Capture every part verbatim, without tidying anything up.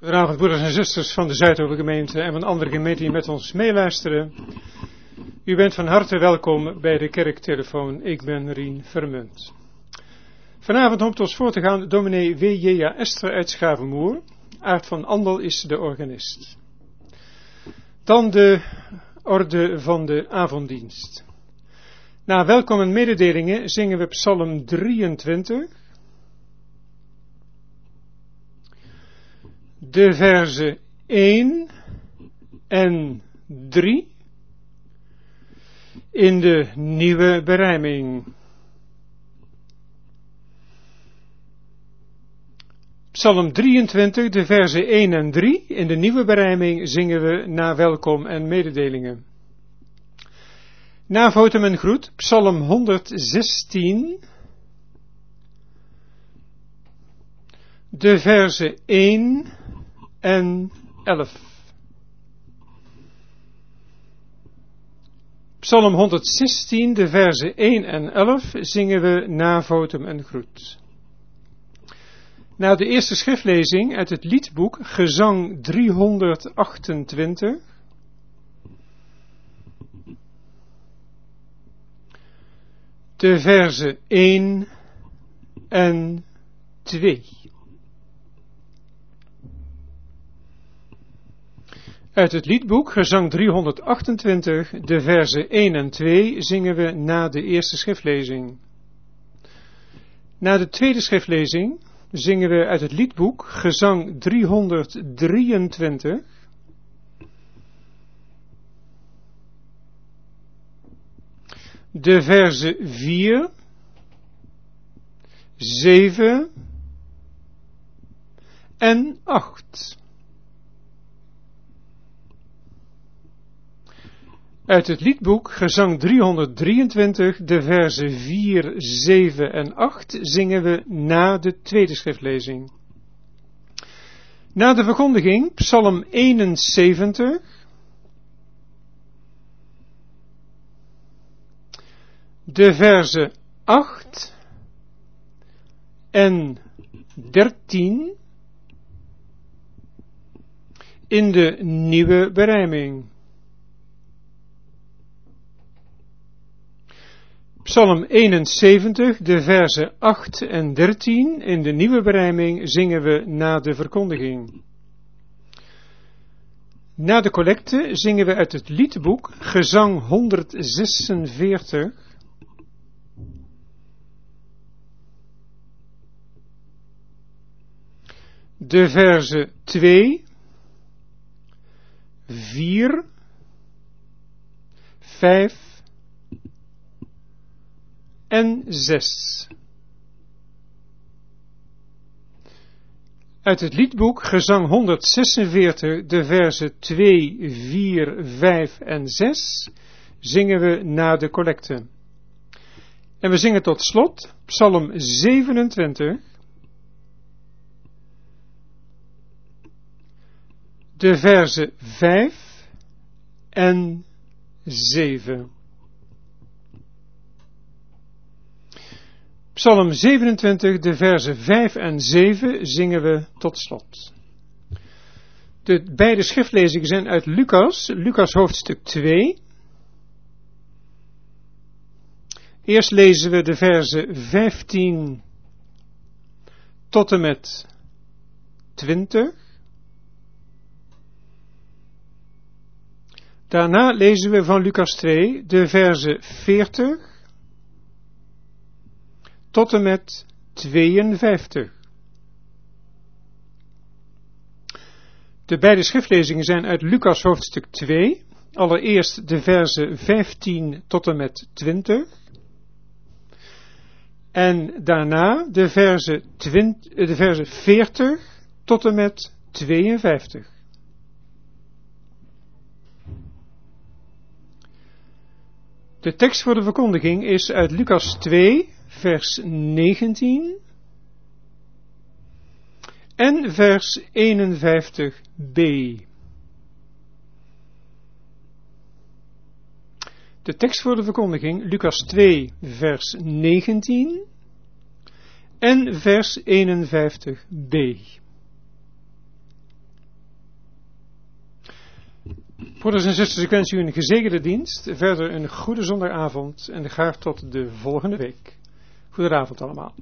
Goedenavond, broeders en zusters van de Zuidelijke gemeente en van andere gemeenten die met ons meeluisteren. U bent van harte welkom bij de kerktelefoon. Ik ben Rien Vermunt. Vanavond hoopt ons voor te gaan dominee W J A Estre uit Schavenmoer. Aart van Andel is de organist. Dan de orde van de avonddienst. Na welkom en mededelingen zingen we Psalm drieëntwintig. De verzen één en drie in de nieuwe berijming. Psalm drieëntwintig, de verzen één en drie in de nieuwe berijming zingen we na welkom en mededelingen. Na votum en groet, Psalm honderdzestien, de verzen één en elf. Psalm honderdzestien, de verzen één en elf, zingen we na votum en groet. Na de eerste schriftlezing uit het liedboek Gezang driehonderdachtentwintig, de verzen één en twee. Uit het liedboek Gezang driehonderdachtentwintig, de verzen één en twee, zingen we na de eerste schriftlezing. Na de tweede schriftlezing zingen we uit het liedboek Gezang driehonderddrieëntwintig, de verzen vier, zeven en acht. Uit het liedboek Gezang driehonderddrieëntwintig, de verzen vier, zeven en acht, zingen we na de tweede schriftlezing. Na de verkondiging, Psalm eenenzeventig, de verzen acht en dertien in de nieuwe berijming. Psalm eenenzeventig, de verzen acht en dertien, in de nieuwe berijming zingen we na de verkondiging. Na de collecte zingen we uit het liedboek Gezang honderdzesenveertig, de verzen twee, vier, vijf en zes. Uit het liedboek Gezang honderdzesenveertig, de verzen twee, vier, vijf en zes, zingen we na de collecte. En we zingen tot slot Psalm zevenentwintig, de verzen vijf en zeven. Psalm zevenentwintig, de verzen vijf en zeven zingen we tot slot. De beide schriftlezingen zijn uit Lucas, Lucas hoofdstuk twee. Eerst lezen we de verzen vijftien tot en met twintig. Daarna lezen we van Lucas twee de verzen veertig tot en met tweeënvijftig. De beide schriftlezingen zijn uit Lucas hoofdstuk twee. Allereerst de verzen vijftien tot en met twintig. En daarna de verzen, twintig, de verzen veertig tot en met tweeënvijftig. De tekst voor de verkondiging is uit Lucas twee, vers negentien en vers eenenvijftig b. De tekst voor de verkondiging, Lucas twee, vers negentien en vers eenenvijftig b. Broeders en zusters, ik wens u een gezegende dienst, verder een goede zondagavond en graag tot de volgende week. Goedenavond allemaal.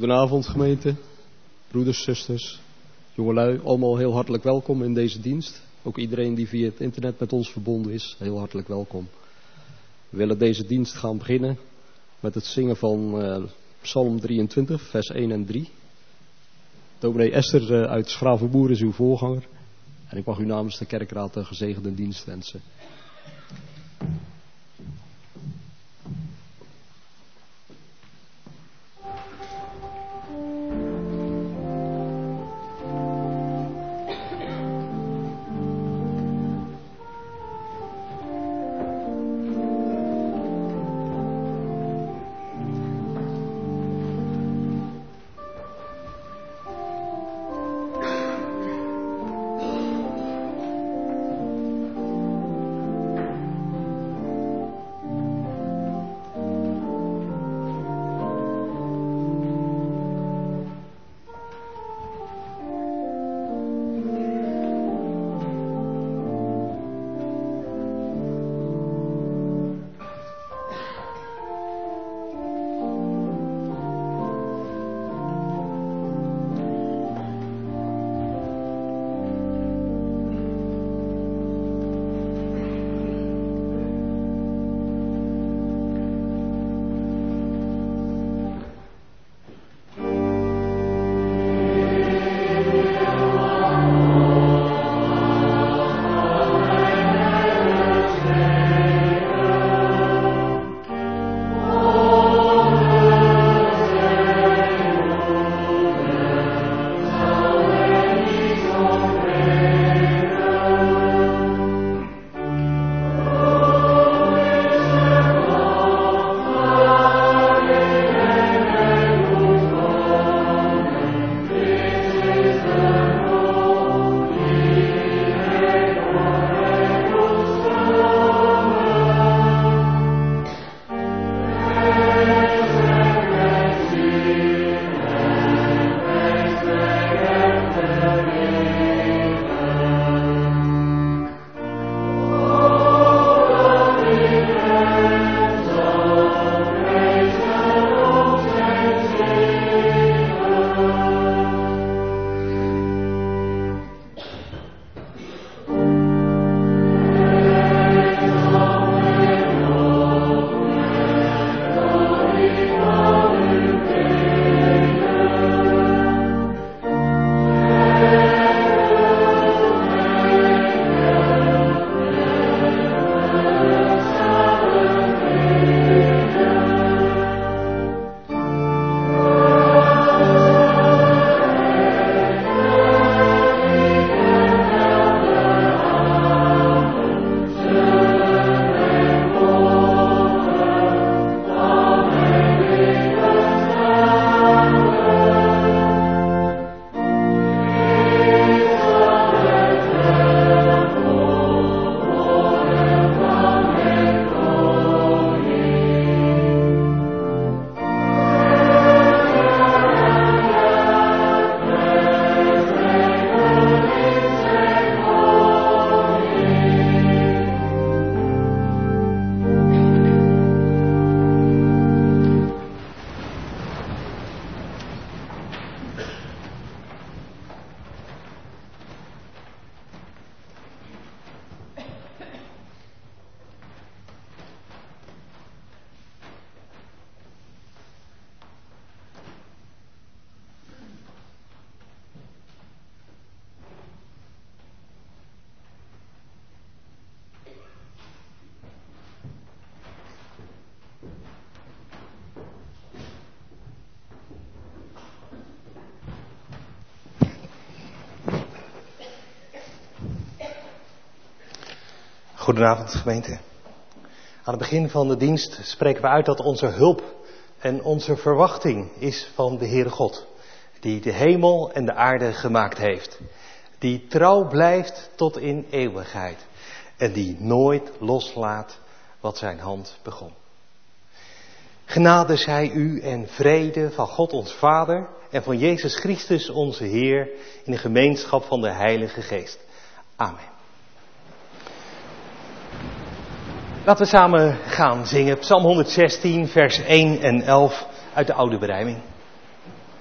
Goedenavond gemeente, broeders, zusters, jongelui, allemaal heel hartelijk welkom in deze dienst. Ook iedereen die via het internet met ons verbonden is, heel hartelijk welkom. We willen deze dienst gaan beginnen met het zingen van uh, Psalm drieëntwintig, vers één en drie. Dominee Esther uh, uit Schravenboer is uw voorganger en ik mag u namens de kerkraad een gezegende dienst wensen. Goedenavond gemeente. Aan het begin van de dienst spreken we uit dat onze hulp en onze verwachting is van de Heere God. Die de hemel en de aarde gemaakt heeft. Die trouw blijft tot in eeuwigheid. En die nooit loslaat wat zijn hand begon. Genade zij u en vrede van God ons Vader en van Jezus Christus onze Heer in de gemeenschap van de Heilige Geest. Amen. Laten we samen gaan zingen Psalm honderdzestien vers één en elf uit de Oude Berijming.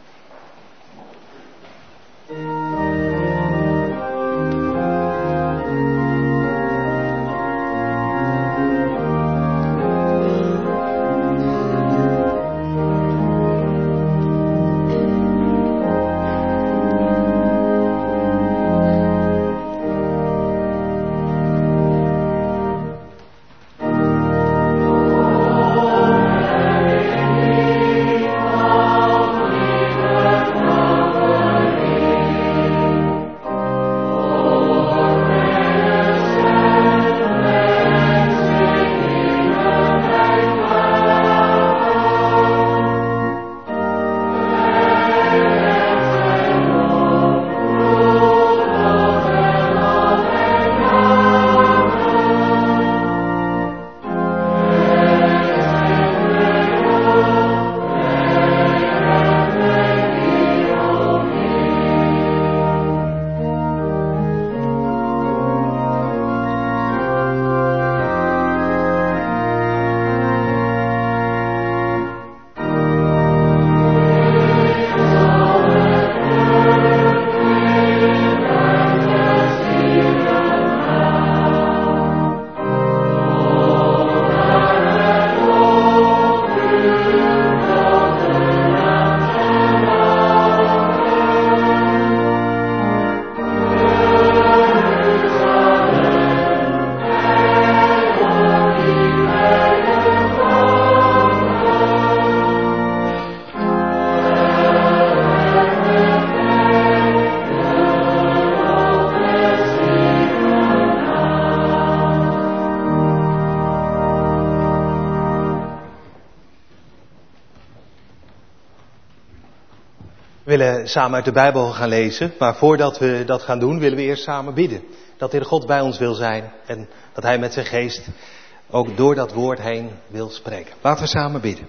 We willen samen uit de Bijbel gaan lezen, maar voordat we dat gaan doen, willen we eerst samen bidden. Dat de Heer God bij ons wil zijn en dat Hij met zijn geest ook door dat woord heen wil spreken. Laten we samen bidden.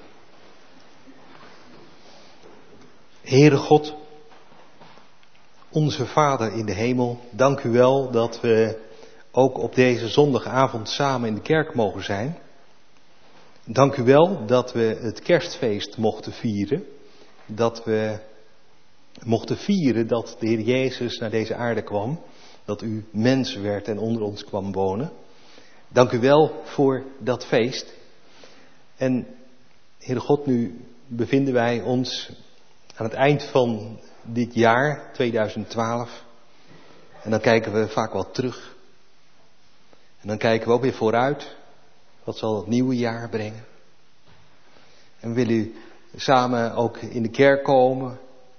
Heere God, onze Vader in de hemel, dank u wel dat we ook op deze zondagavond samen in de kerk mogen zijn. Dank u wel dat we het kerstfeest mochten vieren. Dat we mochten vieren dat de Heer Jezus naar deze aarde kwam. Dat u mens werd en onder ons kwam wonen. Dank u wel voor dat feest. En Heere God, nu bevinden wij ons aan het eind van dit jaar, tweeduizend twaalf. En dan kijken we vaak wel terug. En dan kijken we ook weer vooruit. Wat zal het nieuwe jaar brengen? En we willen u samen ook in de kerk komen.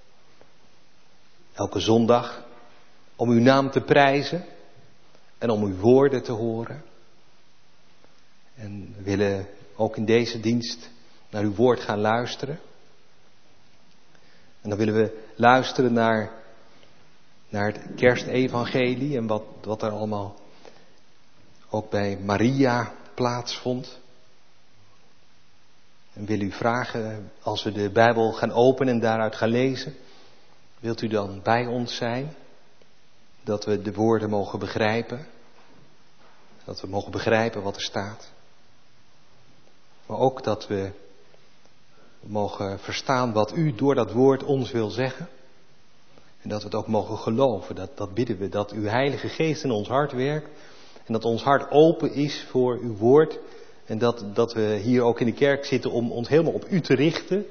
Elke zondag. Om uw naam te prijzen. En om uw woorden te horen. En we willen ook in deze dienst naar uw woord gaan luisteren. En dan willen we luisteren naar, naar het kerstevangelie. En wat, wat er allemaal ook bij Maria plaatsvond. En wil u vragen, als we de Bijbel gaan openen en daaruit gaan lezen, wilt u dan bij ons zijn? Dat we de woorden mogen begrijpen. Dat we mogen begrijpen wat er staat. Maar ook dat we mogen verstaan wat u door dat woord ons wil zeggen. En dat we het ook mogen geloven. Dat, dat bidden we, dat uw Heilige Geest in ons hart werkt. En dat ons hart open is voor uw woord. En dat, dat we hier ook in de kerk zitten om ons helemaal op u te richten.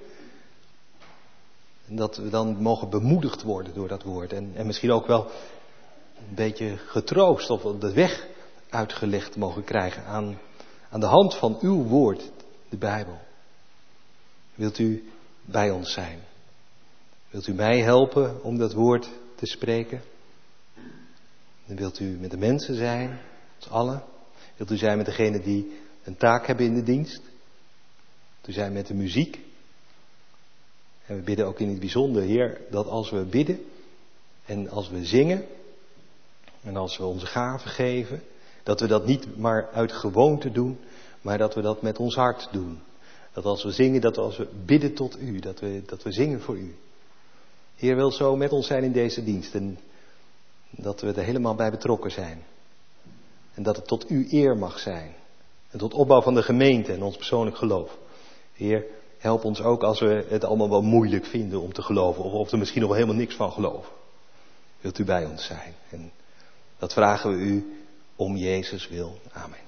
En dat we dan mogen bemoedigd worden door dat woord. En, en misschien ook wel een beetje getroost of de weg uitgelegd mogen krijgen aan, aan de hand van uw woord, de Bijbel. Wilt u bij ons zijn? Wilt u mij helpen om dat woord te spreken? Dan wilt u met de mensen zijn, ons allen. Wilt u zijn met degenen die een taak hebben in de dienst? Wilt u zijn met de muziek? En we bidden ook in het bijzonder, Heer, dat als we bidden en als we zingen en als we onze gaven geven, dat we dat niet maar uit gewoonte doen, maar dat we dat met ons hart doen. Dat als we zingen, dat als we bidden tot u, dat we, dat we zingen voor u. Heer, wil zo met ons zijn in deze dienst en dat we er helemaal bij betrokken zijn. En dat het tot uw eer mag zijn. En tot opbouw van de gemeente en ons persoonlijk geloof. Heer, help ons ook als we het allemaal wel moeilijk vinden om te geloven. Of, of er misschien nog wel helemaal niks van geloven. Wilt u bij ons zijn. En dat vragen we u om Jezus wil. Amen.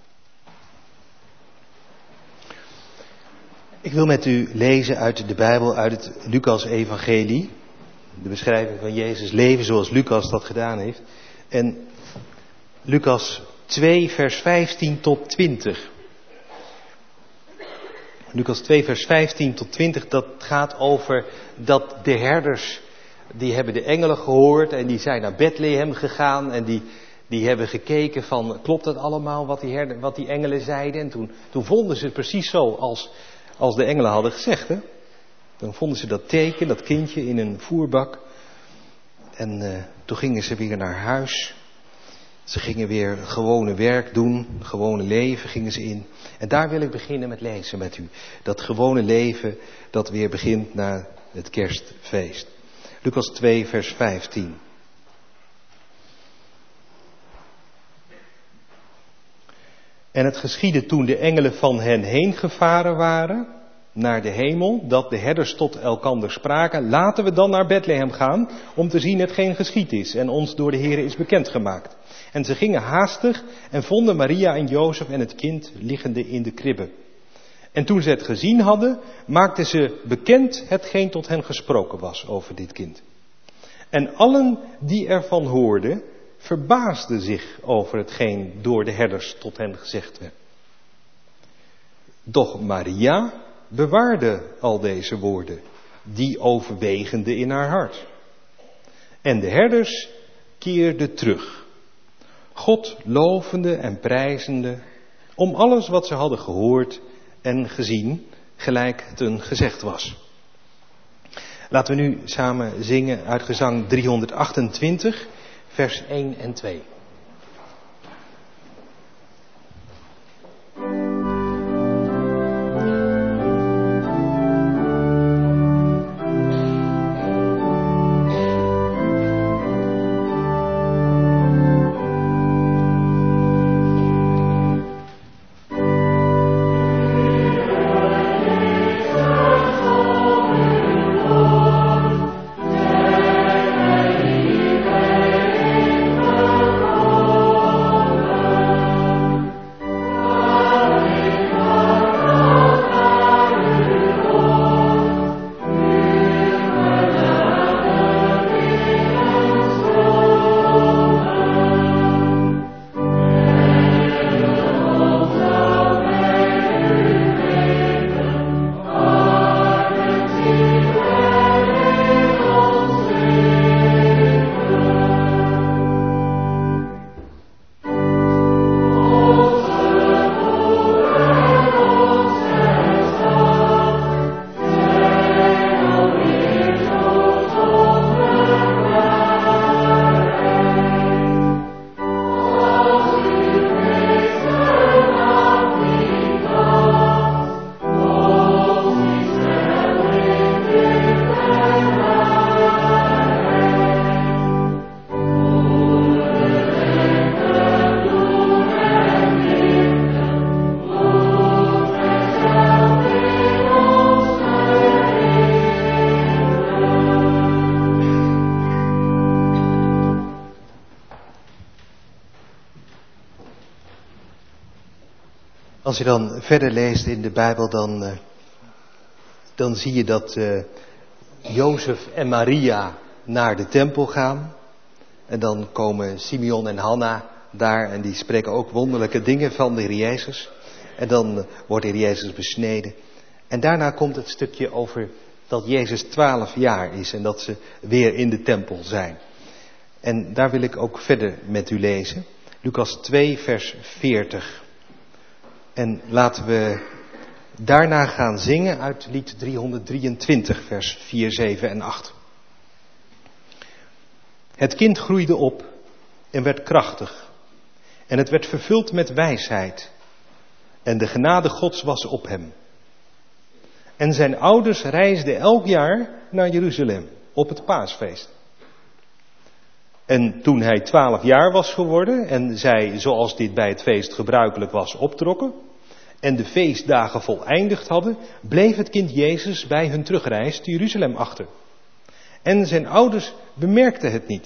Ik wil met u lezen uit de Bijbel, uit het Lucas-evangelie. De beschrijving van Jezus' leven zoals Lucas dat gedaan heeft. En Lucas twee vers vijftien tot twintig. Lucas twee vers vijftien tot twintig, dat gaat over dat de herders, die hebben de engelen gehoord en die zijn naar Bethlehem gegaan en die, die hebben gekeken van, klopt dat allemaal wat die, herder, wat die engelen zeiden? En toen, toen vonden ze het precies zo als, als de engelen hadden gezegd. Hè? Dan vonden ze dat teken, dat kindje in een voerbak. En uh, toen gingen ze weer naar huis. Ze gingen weer gewone werk doen, gewone leven gingen ze in. En daar wil ik beginnen met lezen met u. Dat gewone leven dat weer begint na het kerstfeest. Lucas twee vers vijftien. En het geschiedde toen de engelen van hen heen gevaren waren naar de hemel, dat de herders tot elkander spraken, laten we dan naar Bethlehem gaan om te zien hetgeen geschied is en ons door de Heere is bekendgemaakt. En ze gingen haastig en vonden Maria en Jozef en het kind liggende in de kribbe. En toen ze het gezien hadden, maakten ze bekend hetgeen tot hen gesproken was over dit kind. En allen die ervan hoorden, verbaasden zich over hetgeen door de herders tot hen gezegd werd. Doch Maria bewaarde al deze woorden, die overwegende in haar hart. En de herders keerden terug, God lovende en prijzende, om alles wat ze hadden gehoord en gezien, gelijk het hun gezegd was. Laten we nu samen zingen uit gezang driehonderdachtentwintig, vers één en twee. Als je dan verder leest in de Bijbel, dan, uh, dan zie je dat uh, Jozef en Maria naar de tempel gaan. En dan komen Simeon en Hanna daar en die spreken ook wonderlijke dingen van de Heer Jezus. En dan uh, wordt de Heer Jezus besneden. En daarna komt het stukje over dat Jezus twaalf jaar is en dat ze weer in de tempel zijn. En daar wil ik ook verder met u lezen. Lucas twee, vers veertig. En laten we daarna gaan zingen uit lied driehonderddrieëntwintig, vers vier, zeven en acht. Het kind groeide op en werd krachtig. En het werd vervuld met wijsheid. En de genade Gods was op hem. En zijn ouders reisden elk jaar naar Jeruzalem op het paasfeest. En toen hij twaalf jaar was geworden en zij, zoals dit bij het feest gebruikelijk was, optrokken en de feestdagen voleindigd hadden, bleef het kind Jezus bij hun terugreis te Jeruzalem achter. En zijn ouders bemerkten het niet.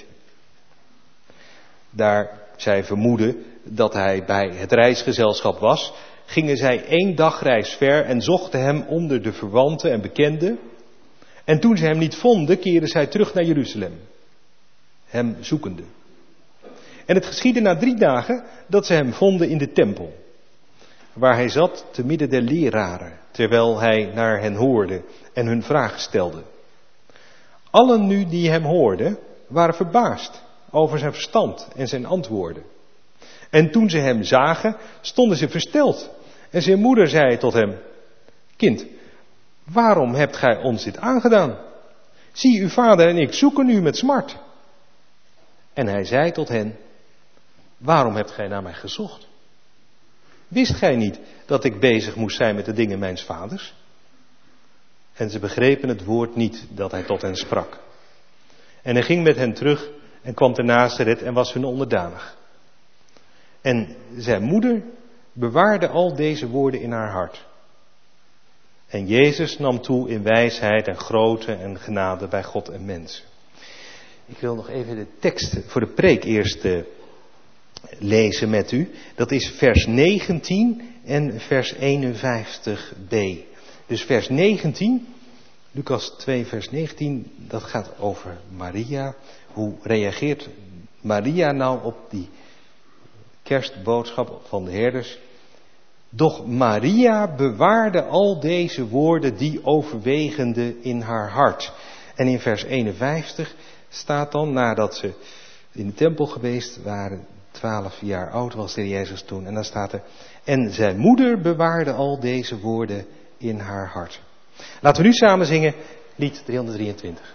Daar zij vermoedden dat hij bij het reisgezelschap was, gingen zij één dagreis ver en zochten hem onder de verwanten en bekenden. En toen ze hem niet vonden, keerden zij terug naar Jeruzalem, hem zoekende. En het geschiedde na drie dagen dat ze hem vonden in de tempel, waar hij zat te midden der leraren, terwijl hij naar hen hoorde en hun vragen stelde. Allen nu die hem hoorden, waren verbaasd over zijn verstand en zijn antwoorden. En toen ze hem zagen, stonden ze versteld. En zijn moeder zei tot hem: Kind, waarom hebt gij ons dit aangedaan? Zie, uw vader en ik zoeken u met smart. En hij zei tot hen: Waarom hebt gij naar mij gezocht? Wist gij niet dat ik bezig moest zijn met de dingen mijns vaders? En ze begrepen het woord niet dat hij tot hen sprak. En hij ging met hen terug en kwam te Nazareth en was hun onderdanig. En zijn moeder bewaarde al deze woorden in haar hart. En Jezus nam toe in wijsheid en grootte en genade bij God en mensen. Ik wil nog even de tekst voor de preek eerst uh, lezen met u. Dat is vers negentien en vers eenenvijftig b. Dus vers negentien, Lucas twee vers negentien, dat gaat over Maria. Hoe reageert Maria nou op die kerstboodschap van de herders? Doch Maria bewaarde al deze woorden die overwegende in haar hart. En in vers eenenvijftig staat dan, nadat ze in de tempel geweest waren, twaalf jaar oud was de Heer Jezus toen. En dan staat er: en zijn moeder bewaarde al deze woorden in haar hart. Laten we nu samen zingen Lied driehonderddrieëntwintig.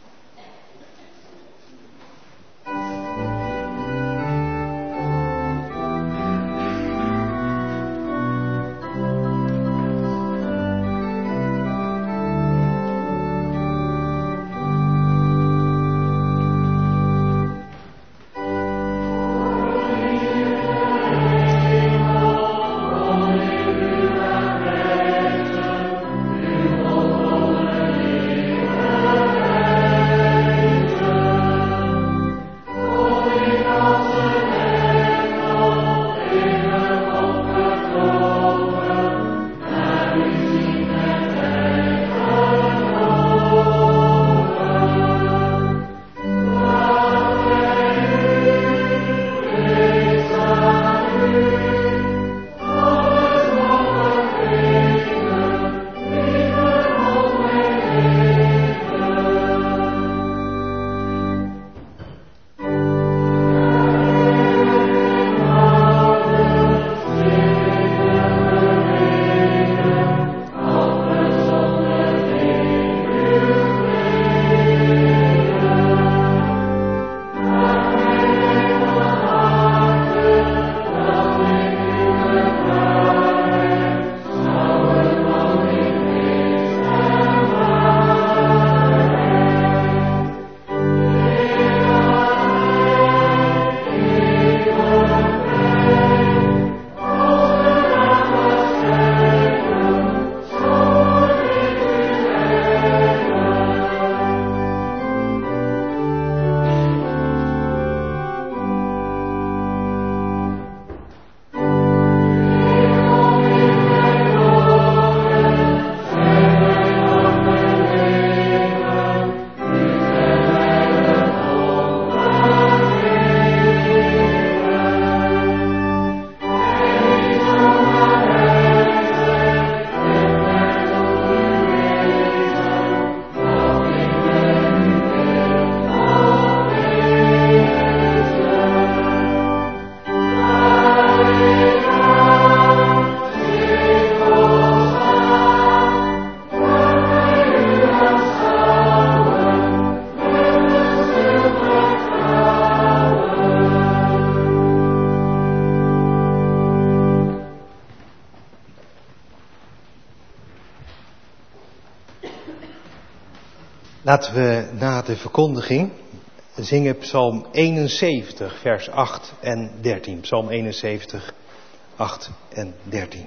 Laten we na de verkondiging zingen Psalm eenenzeventig, vers acht en dertien. Psalm eenenzeventig, acht en dertien.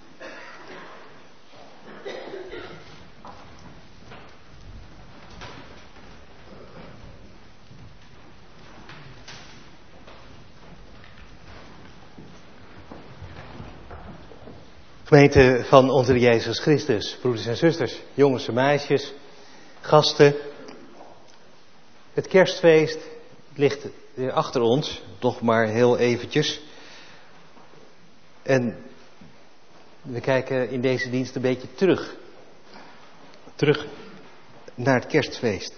Gemeente van onze Jezus Christus, broeders en zusters, jongens en meisjes, gasten. Het kerstfeest ligt achter ons, nog maar heel eventjes. En we kijken in deze dienst een beetje terug. Terug naar het kerstfeest.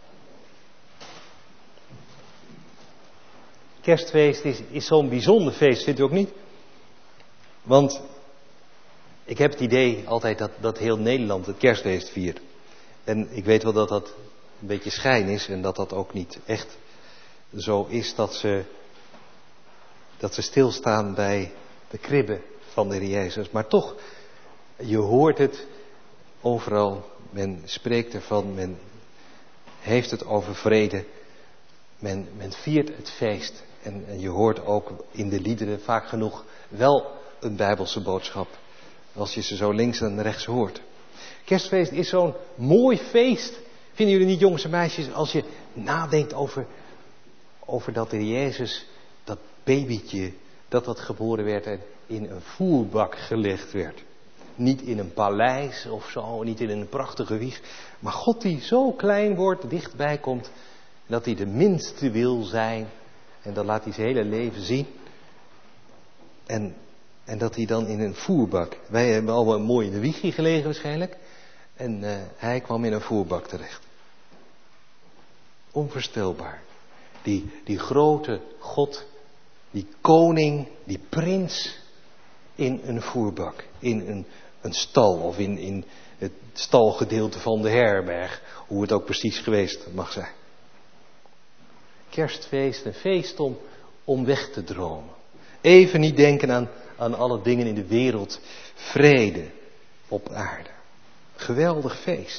Kerstfeest is, is zo'n bijzonder feest, vindt u ook niet? Want ik heb het idee altijd dat, dat heel Nederland het kerstfeest viert. En ik weet wel dat dat een beetje schijn is en dat dat ook niet echt zo is dat ze, dat ze stilstaan bij de kribbe van de Heer Jezus. Maar toch, je hoort het overal, men spreekt ervan, men heeft het over vrede, men, men viert het feest. En, en je hoort ook in de liederen vaak genoeg wel een Bijbelse boodschap, als je ze zo links en rechts hoort. Kerstfeest is zo'n mooi feest. Vinden jullie niet, jongens en meisjes, als je nadenkt over, over dat de Jezus, dat babytje, dat dat geboren werd en in een voerbak gelegd werd. Niet in een paleis of zo, niet in een prachtige wieg. Maar God die zo klein wordt, dichtbij komt, dat hij de minste wil zijn. En dat laat hij zijn hele leven zien. En, en dat hij dan in een voerbak. Wij hebben allemaal mooi in de wiegje gelegen waarschijnlijk. En uh, hij kwam in een voerbak terecht. Onvoorstelbaar. Die, die grote God, die koning, die prins in een voerbak. In een, een stal of in, in het stalgedeelte van de herberg. hoe het ook precies geweest mag zijn. Kerstfeest, een feest om, om weg te dromen. Even niet denken aan, aan alle dingen in de wereld. Vrede op aarde. Geweldig feest.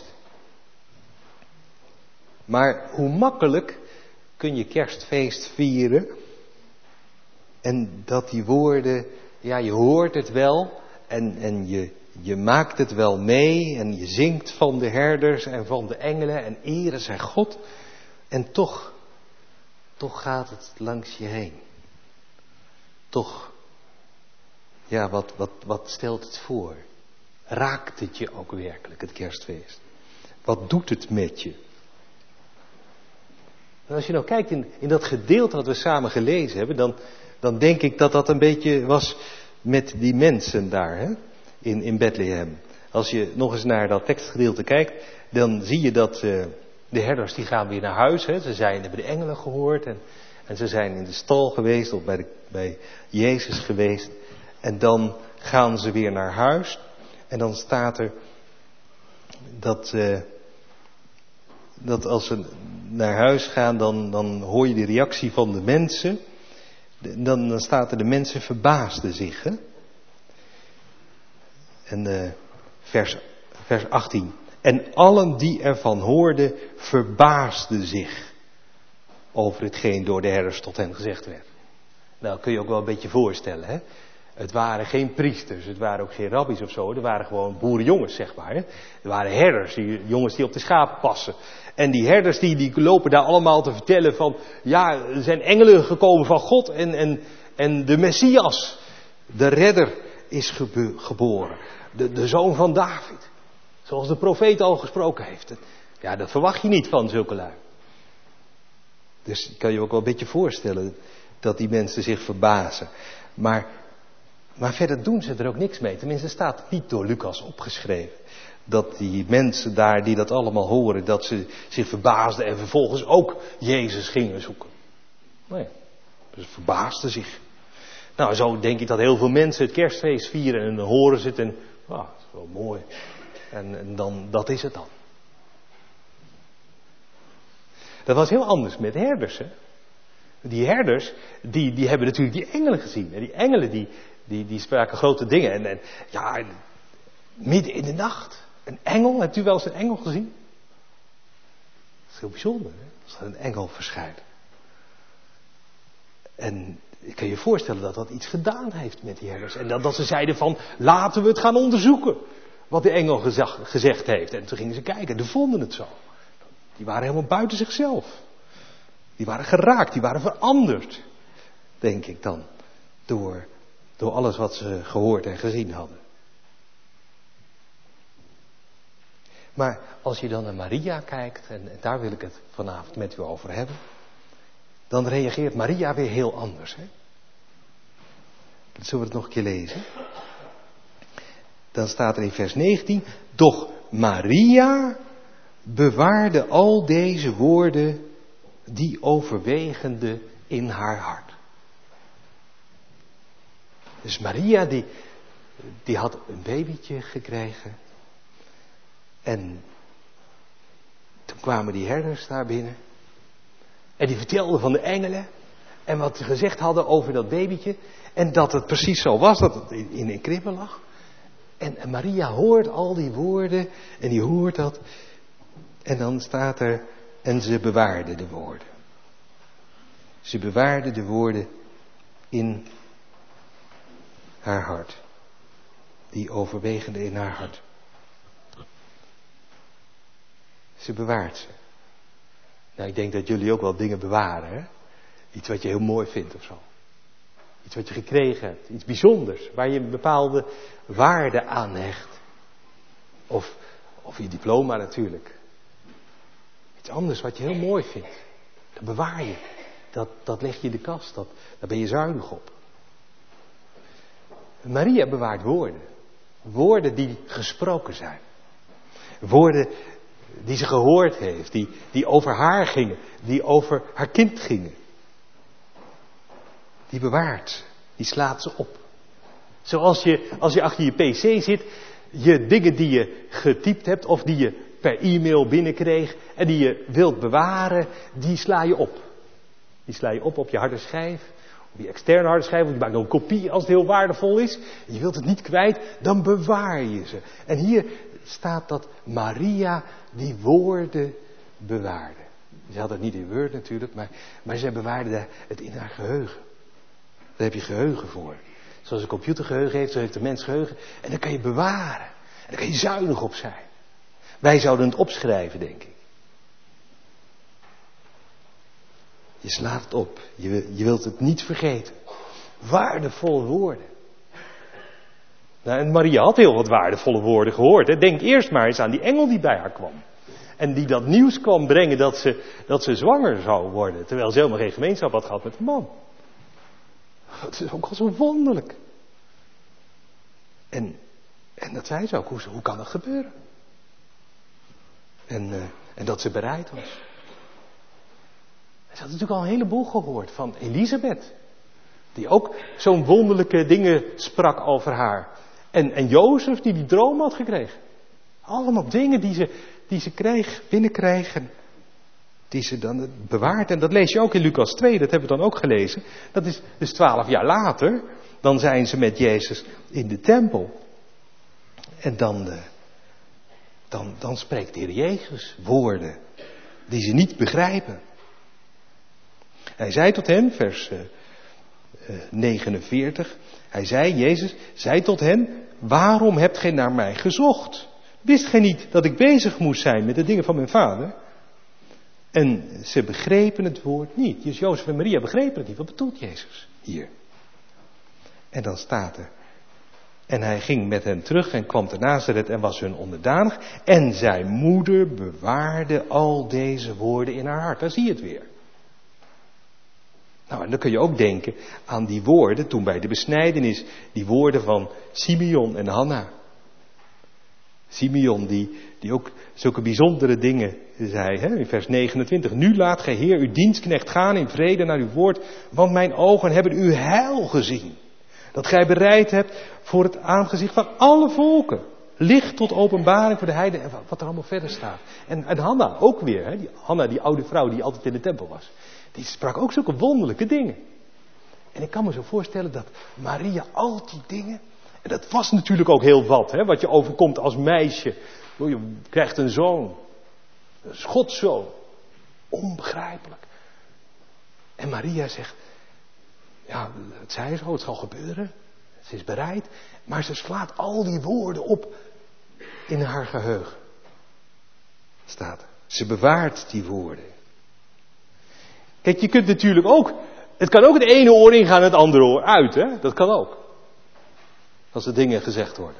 Maar hoe makkelijk kun je kerstfeest vieren? En dat die woorden, ja, je hoort het wel en, en je, je maakt het wel mee en je zingt van de herders en van de engelen en ere zij God. En toch, toch gaat het langs je heen. Toch, ja, wat, wat, wat stelt het voor? Raakt het je ook werkelijk, het kerstfeest? Wat doet het met je? En als je nou kijkt in, in dat gedeelte wat we samen gelezen hebben, dan, dan denk ik dat dat een beetje was met die mensen daar, hè? In, in Bethlehem. Als je nog eens naar dat tekstgedeelte kijkt, dan zie je dat uh, de herders die gaan weer naar huis. Hè? Ze zijn, hebben de engelen gehoord en, en ze zijn in de stal geweest of bij, de, bij Jezus geweest. En dan gaan ze weer naar huis. En dan staat er dat, uh, dat als ze naar huis gaan, dan, dan hoor je de reactie van de mensen. Dan, dan staat er, de mensen verbaasden zich. Hè? En uh, vers, vers achttien. En allen die ervan hoorden, verbaasden zich over hetgeen door de herders tot hen gezegd werd. Nou, kun je ook wel een beetje voorstellen, hè? Het waren geen priesters, het waren ook geen rabbies of zo. Er waren gewoon boerenjongens, zeg maar. Hè? Er waren herders, die, jongens die op de schapen passen. En die herders die, die lopen daar allemaal te vertellen van... Ja, er zijn engelen gekomen van God en, en, en de Messias, de redder, is gebe, geboren. De, de zoon van David. Zoals de profeet al gesproken heeft. Ja, dat verwacht je niet van zulke lui. Dus je kan je ook wel een beetje voorstellen dat die mensen zich verbazen. Maar... Maar verder doen ze er ook niks mee. Tenminste staat het niet door Lucas opgeschreven. Dat die mensen daar die dat allemaal horen, dat ze zich verbaasden en vervolgens ook Jezus gingen zoeken. Nee, ze verbaasden zich. Nou, zo denk ik dat heel veel mensen het kerstfeest vieren en dan horen ze het en, ah, dat is wel mooi. En, en dan, dat is het dan. Dat was heel anders met herders, hè. Die herders, die, die hebben natuurlijk die engelen gezien. En die engelen die... Die, die spraken grote dingen. En, en ja, midden in de nacht. Een engel. Hebt u wel eens een engel gezien? Dat is heel bijzonder, hè? Als er een engel verschijnt. En ik kan je voorstellen dat dat iets gedaan heeft met die herders. En dat, dat ze zeiden van, laten we het gaan onderzoeken. Wat de engel gezag, gezegd heeft. En toen gingen ze kijken en toen vonden het zo. Die waren helemaal buiten zichzelf. Die waren geraakt, die waren veranderd. Denk ik dan. Door... Door alles wat ze gehoord en gezien hadden. Maar als je dan naar Maria kijkt, en daar wil ik het vanavond met u over hebben. Dan reageert Maria weer heel anders. Hè? Zullen we het nog een keer lezen? Dan staat er in vers negentien. Doch Maria bewaarde al deze woorden die overwegende in haar hart. Dus Maria die, die had een babytje gekregen. En toen kwamen die herders daar binnen. En die vertelden van de engelen. En wat ze gezegd hadden over dat babytje. En dat het precies zo was, dat het in, in een kribbe lag. En, en Maria hoort al die woorden. En die hoort dat. En dan staat er, en ze bewaarde de woorden. Ze bewaarde de woorden in haar hart. Die overwegende in haar hart. Ze bewaart ze. Nou, ik denk dat jullie ook wel dingen bewaren, hè? Iets wat je heel mooi vindt of zo. Iets wat je gekregen hebt. Iets bijzonders. Waar je een bepaalde waarde aan hecht. Of, of je diploma natuurlijk. Iets anders wat je heel mooi vindt. Dat bewaar je. Dat, dat leg je in de kast. Dat, daar ben je zuinig op. Maria bewaart woorden. Woorden die gesproken zijn. Woorden die ze gehoord heeft. Die, die over haar gingen. Die over haar kind gingen. Die bewaart. Die slaat ze op. Zoals je, als je achter je pc zit. Je dingen die je getypt hebt. Of die je per e-mail binnenkreeg en die je wilt bewaren, die sla je op. Die sla je op op je harde schijf, op je externe harde schijf, want je maakt nog een kopie als het heel waardevol is. En je wilt het niet kwijt, dan bewaar je ze. En hier staat dat Maria die woorden bewaarde. Ze had het niet in Word natuurlijk, maar, maar zij bewaarde het in haar geheugen. Daar heb je geheugen voor. Zoals een computer geheugen heeft, zo heeft de mens geheugen. En dan kan je bewaren. En daar kan je zuinig op zijn. Wij zouden het opschrijven, denk ik. Je slaat het op. Je, je wilt het niet vergeten. Waardevolle woorden. Nou, en Maria had heel wat waardevolle woorden gehoord. Hè. Denk eerst maar eens aan die engel die bij haar kwam. En die dat nieuws kwam brengen dat ze, dat ze zwanger zou worden. Terwijl ze helemaal geen gemeenschap had gehad met een man. Dat is ook al zo wonderlijk. En, en dat zei ze ook. Hoe, hoe kan dat gebeuren? En, uh, en dat ze bereid was. Ze had natuurlijk al een heleboel gehoord van Elisabeth. Die ook zo'n wonderlijke dingen sprak over haar. En, en Jozef die die droom had gekregen. Allemaal dingen die ze, die ze kreeg, binnenkrijgen. Die ze dan bewaart. En dat lees je ook in Lucas twee, dat hebben we dan ook gelezen. Dat is dus twaalf jaar later. Dan zijn ze met Jezus in de tempel. En dan, dan, dan spreekt de Heer Jezus woorden die ze niet begrijpen. Hij zei tot hen, vers uh, negenenveertig. Hij zei, Jezus, zei tot hen, waarom hebt gij naar mij gezocht? Wist gij niet dat ik bezig moest zijn met de dingen van mijn vader? En ze begrepen het woord niet. Dus Jozef en Maria begrepen het niet. Wat bedoelt Jezus hier? En dan staat er. En hij ging met hen terug en kwam te Nazareth en was hun onderdanig. En zijn moeder bewaarde al deze woorden in haar hart. Daar zie je het weer. Nou, en dan kun je ook denken aan die woorden toen bij de besnijdenis. Die woorden van Simeon en Hanna. Simeon die, die ook zulke bijzondere dingen zei, hè, in vers negenentwintig. Nu laat gij Heer uw dienstknecht gaan in vrede naar uw woord, want mijn ogen hebben uw heil gezien. Dat gij bereid hebt voor het aangezicht van alle volken. Licht tot openbaring voor de heiden en wat er allemaal verder staat. En, en Hanna ook weer, hè, die, Hanna die oude vrouw die altijd in de tempel was. Die sprak ook zulke wonderlijke dingen. En ik kan me zo voorstellen dat Maria al die dingen. En dat was natuurlijk ook heel wat, hè, wat je overkomt als meisje. Je krijgt een zoon. Een Godszoon. Onbegrijpelijk. En Maria zegt, ja, het zij zo, het zal gebeuren. Ze is bereid. Maar ze slaat al die woorden op in haar geheugen. Staat er. Ze bewaart die woorden. Kijk, je kunt natuurlijk ook, het kan ook het ene oor ingaan en het andere oor uit, hè? Dat kan ook. Als er dingen gezegd worden.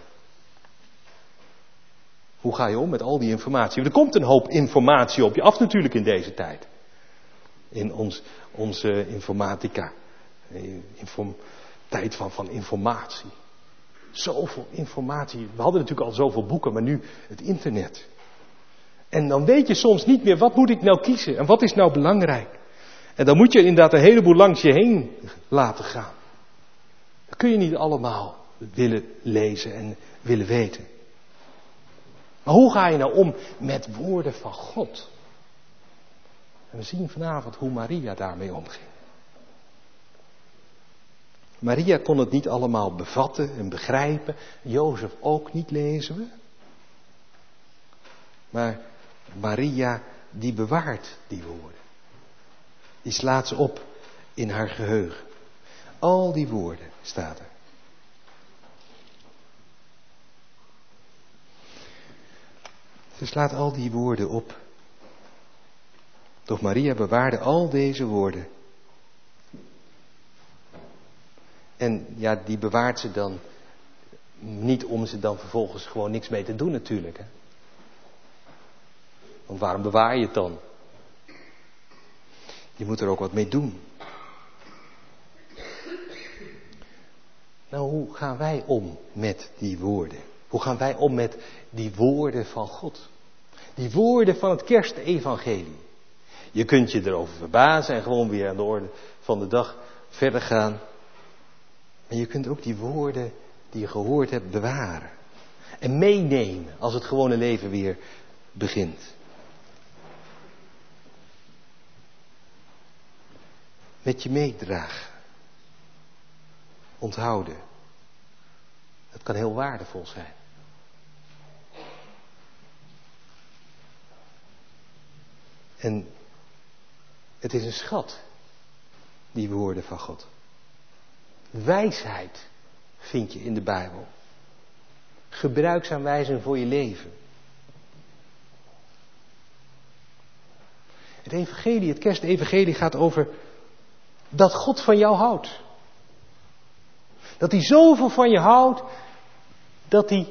Hoe ga je om met al die informatie? Er komt een hoop informatie op je af natuurlijk in deze tijd. In ons, onze informatica. Inform, tijd van, van informatie. Zoveel informatie. We hadden natuurlijk al zoveel boeken, maar nu het internet. En dan weet je soms niet meer, wat moet ik nou kiezen? En wat is nou belangrijk? En dan moet je inderdaad een heleboel langs je heen laten gaan. Dat kun je niet allemaal willen lezen en willen weten. Maar hoe ga je nou om met woorden van God? En we zien vanavond hoe Maria daarmee omging. Maria kon het niet allemaal bevatten en begrijpen. Jozef ook niet, lezen we. Maar Maria, die bewaart die woorden. Die slaat ze op in haar geheugen. Al die woorden staat er. Ze slaat al die woorden op. Doch Maria bewaarde al deze woorden. En ja, die bewaart ze dan niet om ze dan vervolgens gewoon niks mee te doen natuurlijk. Hè? Want waarom bewaar je het dan? Je moet er ook wat mee doen. Nou, hoe gaan wij om met die woorden? Hoe gaan wij om met die woorden van God? Die woorden van het kerstevangelie. Je kunt je erover verbazen en gewoon weer aan de orde van de dag verder gaan. Maar je kunt ook die woorden die je gehoord hebt bewaren. En meenemen als het gewone leven weer begint. Met je meedragen. Onthouden. Dat kan heel waardevol zijn. En het is een schat, die woorden van God. Wijsheid vind je in de Bijbel. Gebruiksaanwijzing voor je leven. Het evangelie, het kerstevangelie gaat over dat God van jou houdt. Dat hij zoveel van je houdt, dat hij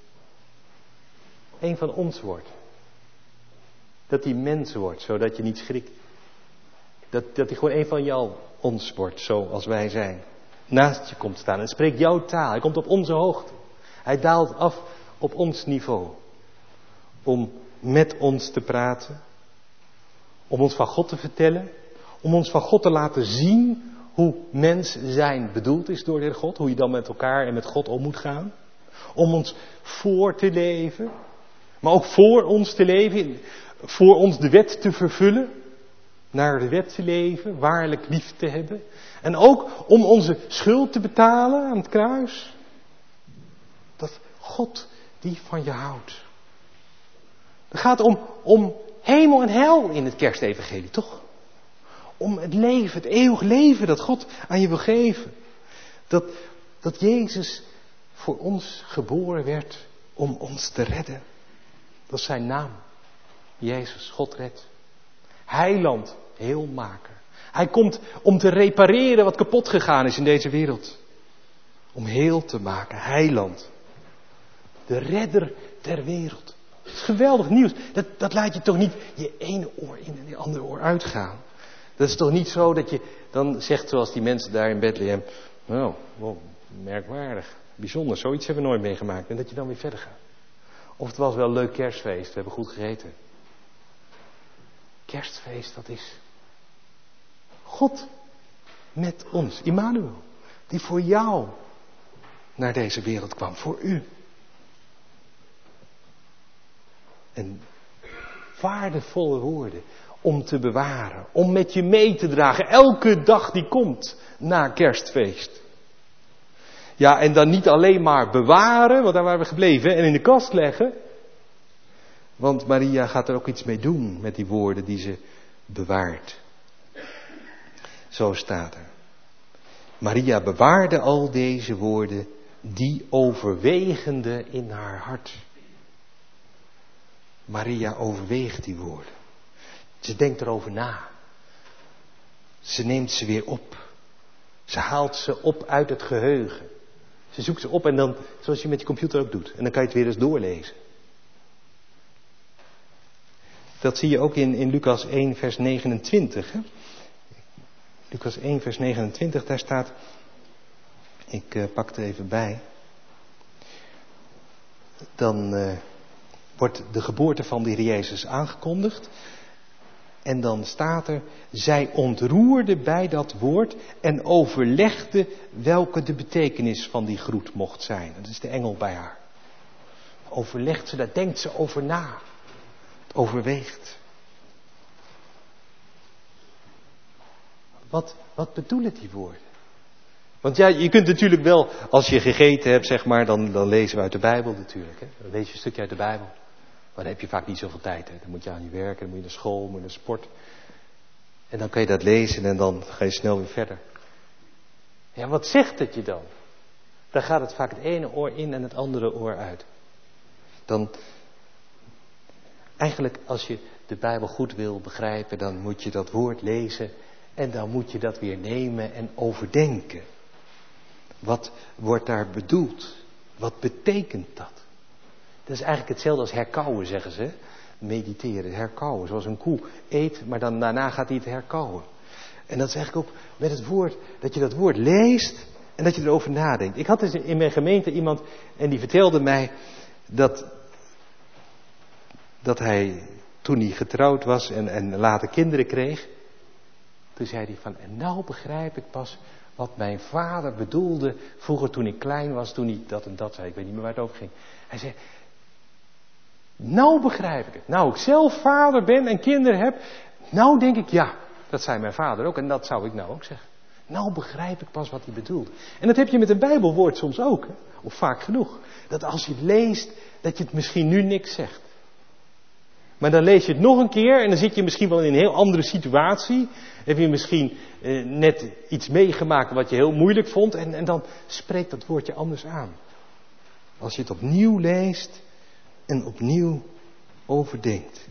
een van ons wordt. Dat hij mens wordt, zodat je niet schrikt. Dat, dat hij gewoon een van jou, ons wordt, zoals wij zijn. Naast je komt staan en spreekt jouw taal. Hij komt op onze hoogte. Hij daalt af op ons niveau. Om met ons te praten. Om ons van God te vertellen. Om ons van God te laten zien hoe mens zijn bedoeld is door de Heer God. Hoe je dan met elkaar en met God om moet gaan. Om ons voor te leven. Maar ook voor ons te leven. Voor ons de wet te vervullen. Naar de wet te leven. Waarlijk lief te hebben. En ook om onze schuld te betalen aan het kruis. Dat God die van je houdt. Het gaat om, om hemel en hel in het kerstevangelie, toch? Om het leven, het eeuwig leven dat God aan je wil geven. Dat, dat Jezus voor ons geboren werd om ons te redden. Dat is zijn naam. Jezus, God redt. Heiland, heelmaker. Hij komt om te repareren wat kapot gegaan is in deze wereld. Om heel te maken, heiland. De redder ter wereld. Dat is geweldig nieuws. Dat, dat laat je toch niet je ene oor in en je andere oor uitgaan. Dat is toch niet zo dat je dan zegt zoals die mensen daar in Bethlehem. Nou, wow, merkwaardig, bijzonder, zoiets hebben we nooit meegemaakt. En dat je dan weer verder gaat. Of het was wel een leuk kerstfeest, we hebben goed gegeten. Kerstfeest, dat is God met ons, Immanuel. Die voor jou naar deze wereld kwam, voor u. En waardevolle woorden om te bewaren, om met je mee te dragen, elke dag die komt na kerstfeest. Ja, en dan niet alleen maar bewaren, want daar waren we gebleven, en in de kast leggen. Want Maria gaat er ook iets mee doen met die woorden die ze bewaart. Zo staat er. Maria bewaarde al deze woorden, die overwegende in haar hart. Maria overweegt die woorden. Ze denkt erover na. Ze neemt ze weer op. Ze haalt ze op uit het geheugen. Ze zoekt ze op en dan, zoals je met je computer ook doet. En dan kan je het weer eens doorlezen. Dat zie je ook in, in Lucas één vers negenentwintig. Hè? Lucas één vers negenentwintig, daar staat... Ik uh, pak er even bij. Dan uh, wordt de geboorte van de Heer Jezus aangekondigd. En dan staat er, zij ontroerde bij dat woord en overlegde welke de betekenis van die groet mocht zijn. Dat is de engel bij haar. Overlegt ze, daar denkt ze over na. Het overweegt. Wat, wat bedoelen die woorden? Want ja, je kunt natuurlijk wel, als je gegeten hebt, zeg maar, dan, dan lezen we uit de Bijbel natuurlijk. Hè? Dan lees je een stukje uit de Bijbel. Maar dan heb je vaak niet zoveel tijd. Hè? Dan moet je aan je werken, dan moet je naar school, moet je naar sport. En dan kan je dat lezen en dan ga je snel weer verder. Ja, wat zegt het je dan? Dan gaat het vaak het ene oor in en het andere oor uit. Dan, eigenlijk als je de Bijbel goed wil begrijpen, dan moet je dat woord lezen. En dan moet je dat weer nemen en overdenken. Wat wordt daar bedoeld? Wat betekent dat? Dat is eigenlijk hetzelfde als herkauwen, zeggen ze. Mediteren, herkauwen. Zoals een koe eet, maar dan daarna gaat hij het herkauwen. En dat is eigenlijk ook met het woord, dat je dat woord leest en dat je erover nadenkt. Ik had dus in mijn gemeente iemand en die vertelde mij dat, dat hij toen hij getrouwd was en, en later kinderen kreeg. Toen zei hij van, en nou begrijp ik pas wat mijn vader bedoelde vroeger toen ik klein was, toen hij dat en dat zei. Ik weet niet meer waar het over ging. Hij zei, Nou begrijp ik het. Nou ik zelf vader ben en kinderen heb. Nou denk ik, ja, dat zei mijn vader ook. En dat zou ik nou ook zeggen. Nou begrijp ik pas wat hij bedoelt. En dat heb je met een Bijbelwoord soms ook. Hè? Of vaak genoeg. Dat als je het leest, dat je het misschien nu niks zegt. Maar dan lees je het nog een keer en dan zit je misschien wel in een heel andere situatie. Heb je misschien eh, net iets meegemaakt wat je heel moeilijk vond. En, en dan spreekt dat woordje anders aan. Als je het opnieuw leest en opnieuw overdenkt.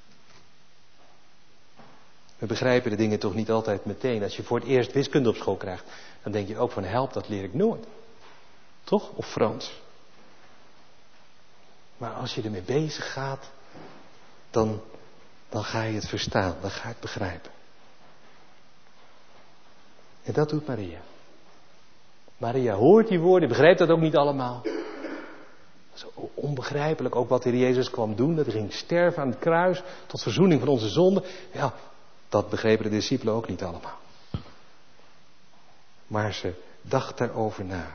We begrijpen de dingen toch niet altijd meteen. Als je voor het eerst wiskunde op school krijgt, dan denk je ook van help, dat leer ik nooit. Toch? Of Frans. Maar als je ermee bezig gaat, dan, dan ga je het verstaan, dan ga je het begrijpen. En dat doet Maria. Maria hoort die woorden, begrijpt dat ook niet allemaal. Zo onbegrijpelijk ook wat de Heer Jezus kwam doen, dat hij ging sterven aan het kruis tot verzoening van onze zonden. Ja, dat begrepen de discipelen ook niet allemaal. Maar ze dacht daarover na.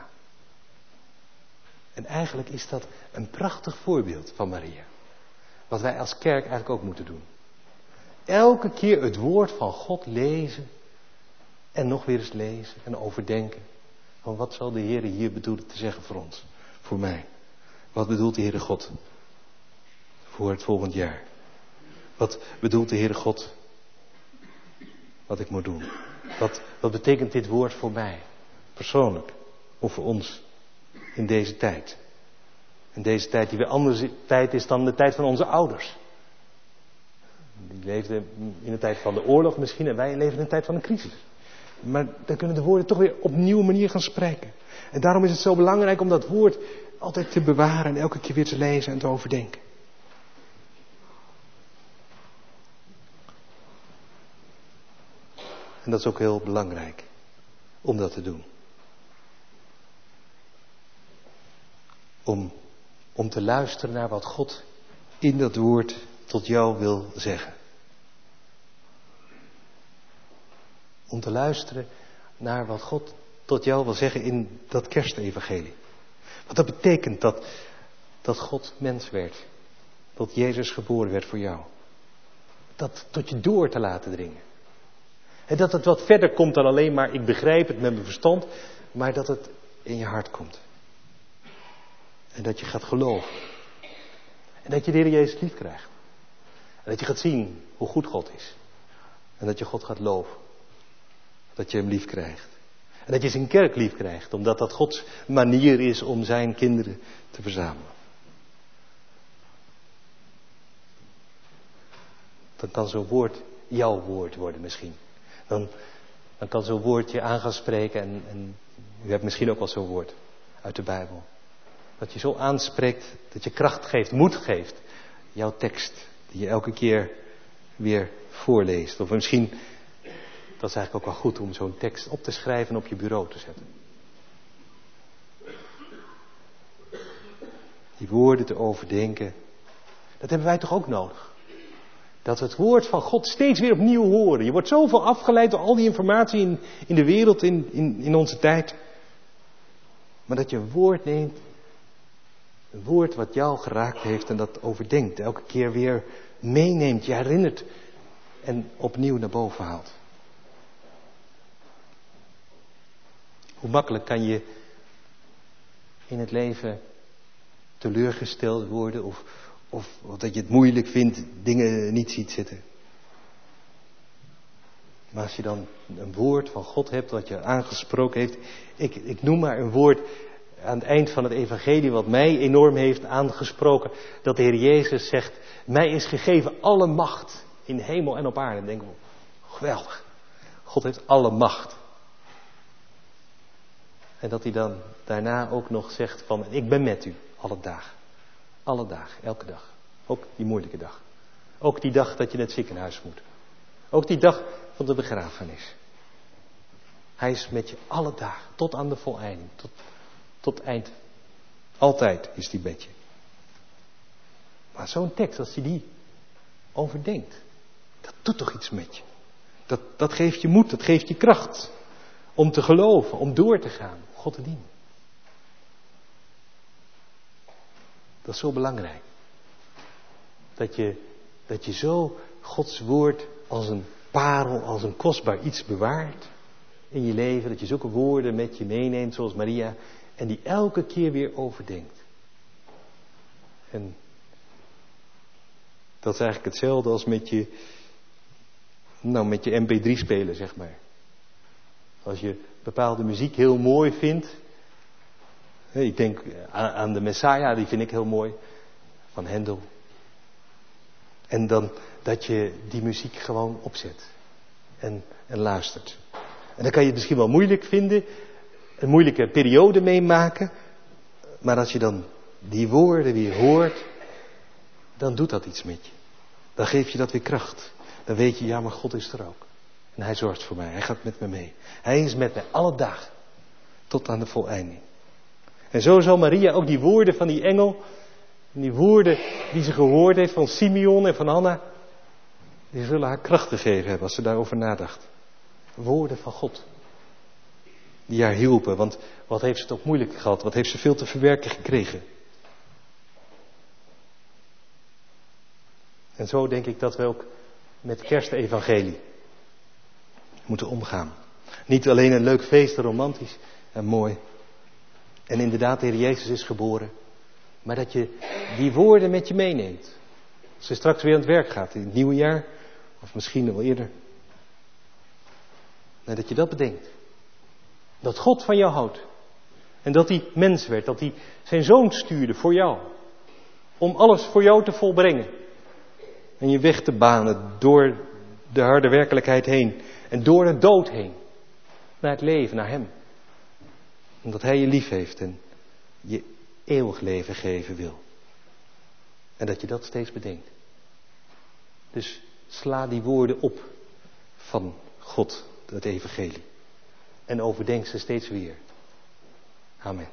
En eigenlijk is dat een prachtig voorbeeld van Maria. Wat wij als kerk eigenlijk ook moeten doen. Elke keer het woord van God lezen. En nog weer eens lezen en overdenken. Van wat zal de Heer hier bedoelen te zeggen voor ons. Voor mij. Wat bedoelt de Heere God voor het volgend jaar? Wat bedoelt de Heere God wat ik moet doen? Wat, wat betekent dit woord voor mij? Persoonlijk. Of voor ons. In deze tijd. In deze tijd die weer andere tijd is dan de tijd van onze ouders. Die leefden in de tijd van de oorlog misschien en wij leven in de tijd van een crisis. Maar dan kunnen de woorden toch weer op een nieuwe manier gaan spreken. En daarom is het zo belangrijk om dat woord altijd te bewaren en elke keer weer te lezen en te overdenken. En dat is ook heel belangrijk om dat te doen. Om, om te luisteren naar wat God in dat woord tot jou wil zeggen. Om te luisteren naar wat God tot jou wil zeggen in dat kerstevangelie. Want dat betekent dat, dat God mens werd. Dat Jezus geboren werd voor jou. Dat tot je door te laten dringen. En dat het wat verder komt dan alleen maar ik begrijp het met mijn verstand. Maar dat het in je hart komt. En dat je gaat geloven. En dat je de Heer Jezus lief krijgt. En dat je gaat zien hoe goed God is. En dat je God gaat loven. Dat je hem lief krijgt. En dat je zijn kerk lief krijgt. Omdat dat Gods manier is om zijn kinderen te verzamelen. Dan kan zo'n woord jouw woord worden misschien. Dan, dan kan zo'n woord je aan gaan spreken. En, en u hebt misschien ook wel zo'n woord uit de Bijbel. Dat je zo aanspreekt, dat je kracht geeft, moed geeft. Jouw tekst, die je elke keer weer voorleest. Of misschien, dat is eigenlijk ook wel goed om zo'n tekst op te schrijven en op je bureau te zetten. Die woorden te overdenken, dat hebben wij toch ook nodig. Dat we het woord van God steeds weer opnieuw horen. Je wordt zoveel afgeleid door al die informatie in, in de wereld, in, in, in onze tijd. Maar dat je een woord neemt. Een woord wat jou geraakt heeft en dat overdenkt. Elke keer weer meeneemt, je herinnert. En opnieuw naar boven haalt. Hoe makkelijk kan je in het leven teleurgesteld worden. Of, of, of dat je het moeilijk vindt, dingen niet ziet zitten. Maar als je dan een woord van God hebt wat je aangesproken heeft. Ik, ik noem maar een woord aan het eind van het evangelie wat mij enorm heeft aangesproken. Dat de Heer Jezus zegt, mij is gegeven alle macht in hemel en op aarde. Dan denken we, geweldig. God heeft alle macht. En dat hij dan daarna ook nog zegt van, ik ben met u alle dagen. Alle dagen, elke dag. Ook die moeilijke dag. Ook die dag dat je naar het ziekenhuis moet. Ook die dag van de begrafenis. Hij is met je alle dagen, tot aan de voleinding, tot, tot eind. Altijd is die met je. Maar zo'n tekst, als je die overdenkt, dat doet toch iets met je. Dat, dat geeft je moed, dat geeft je kracht. Om te geloven, om door te gaan, om God te dienen. Dat is zo belangrijk. Dat je, dat je zo Gods woord als een parel, als een kostbaar iets bewaart in je leven. Dat je zulke woorden met je meeneemt zoals Maria. En die elke keer weer overdenkt. En dat is eigenlijk hetzelfde als met je, nou met je M P drie speler, zeg maar. Als je bepaalde muziek heel mooi vindt. Ik denk aan de Messiah, die vind ik heel mooi. Van Hendel. En dan dat je die muziek gewoon opzet. En, en luistert. En dan kan je het misschien wel moeilijk vinden. Een moeilijke periode meemaken. Maar als je dan die woorden weer hoort. Dan doet dat iets met je. Dan geef je dat weer kracht. Dan weet je, ja maar God is er ook. En hij zorgt voor mij. Hij gaat met me mee. Hij is met mij alle dagen. Tot aan de voleinding. En zo zal Maria ook die woorden van die engel. En die woorden die ze gehoord heeft van Simeon en van Anna. Die zullen haar kracht gegeven hebben als ze daarover nadacht. Woorden van God. Die haar hielpen. Want wat heeft ze het ook moeilijk gehad. Wat heeft ze veel te verwerken gekregen. En zo denk ik dat we ook met kerstevangelie moeten omgaan. Niet alleen een leuk feest, romantisch en mooi. En inderdaad, de Heer Jezus is geboren. Maar dat je die woorden met je meeneemt. Als je straks weer aan het werk gaat in het nieuwe jaar. Of misschien wel eerder. En dat je dat bedenkt. Dat God van jou houdt. En dat hij mens werd. Dat hij zijn zoon stuurde voor jou. Om alles voor jou te volbrengen. En je weg te banen door de harde werkelijkheid heen. En door de dood heen. Naar het leven, naar hem. Omdat hij je lief heeft en je eeuwig leven geven wil. En dat je dat steeds bedenkt. Dus sla die woorden op van God, het evangelie. En overdenk ze steeds weer. Amen.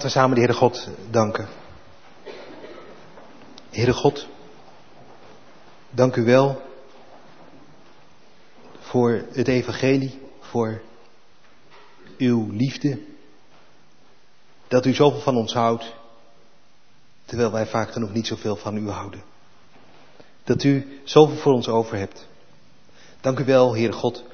Laten we samen de Heere God danken. Heere God, dank u wel voor het evangelie, voor uw liefde, dat u zoveel van ons houdt, terwijl wij vaak genoeg niet zoveel van u houden. Dat u zoveel voor ons over hebt. Dank u wel, Heere God,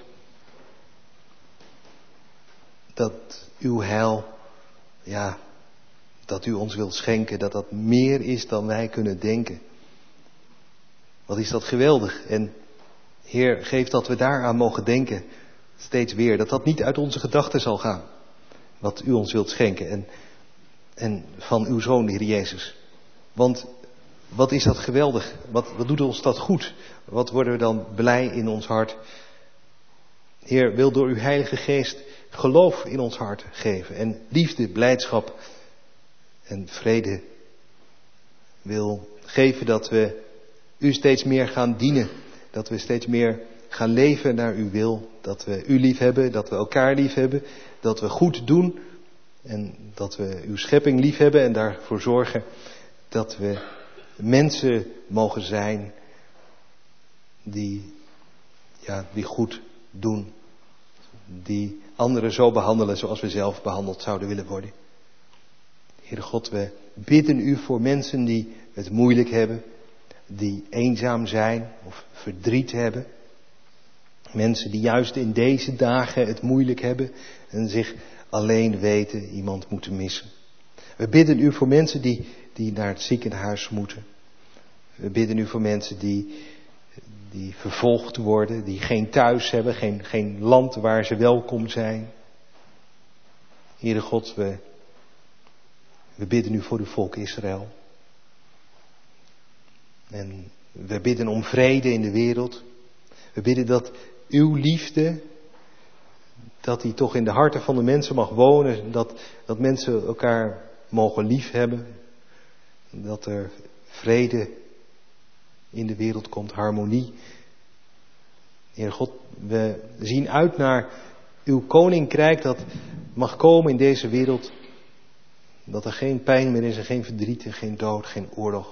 dat uw heil, ja, dat u ons wilt schenken, dat dat meer is dan wij kunnen denken. Wat is dat geweldig. En Heer, geef dat we daaraan mogen denken, steeds weer. Dat dat niet uit onze gedachten zal gaan, wat u ons wilt schenken. En, en van uw Zoon, de Heer Jezus. Want wat is dat geweldig. Wat, wat doet ons dat goed. Wat worden we dan blij in ons hart. Heer, wil door uw Heilige Geest geloof in ons hart geven. En liefde, blijdschap en vrede. Wil geven dat we u steeds meer gaan dienen. Dat we steeds meer gaan leven naar uw wil. Dat we u lief hebben, dat we elkaar lief hebben. Dat we goed doen. En dat we uw schepping lief hebben en daarvoor zorgen dat we mensen mogen zijn die, ja, die goed doen. Die anderen zo behandelen zoals we zelf behandeld zouden willen worden. Heere God, we bidden u voor mensen die het moeilijk hebben. Die eenzaam zijn of verdriet hebben. Mensen die juist in deze dagen het moeilijk hebben en zich alleen weten iemand moeten missen. We bidden u voor mensen die, die naar het ziekenhuis moeten. We bidden u voor mensen die, die vervolgd worden, die geen thuis hebben, geen, geen land waar ze welkom zijn. Heere God, we, we bidden u voor uw volk Israël. En we bidden om vrede in de wereld. We bidden dat uw liefde, dat die toch in de harten van de mensen mag wonen. Dat, dat mensen elkaar mogen liefhebben. Dat er vrede in de wereld komt, harmonie. Heer God, we zien uit naar uw koninkrijk dat mag komen in deze wereld. Dat er geen pijn meer is en geen verdriet en geen dood, geen oorlog.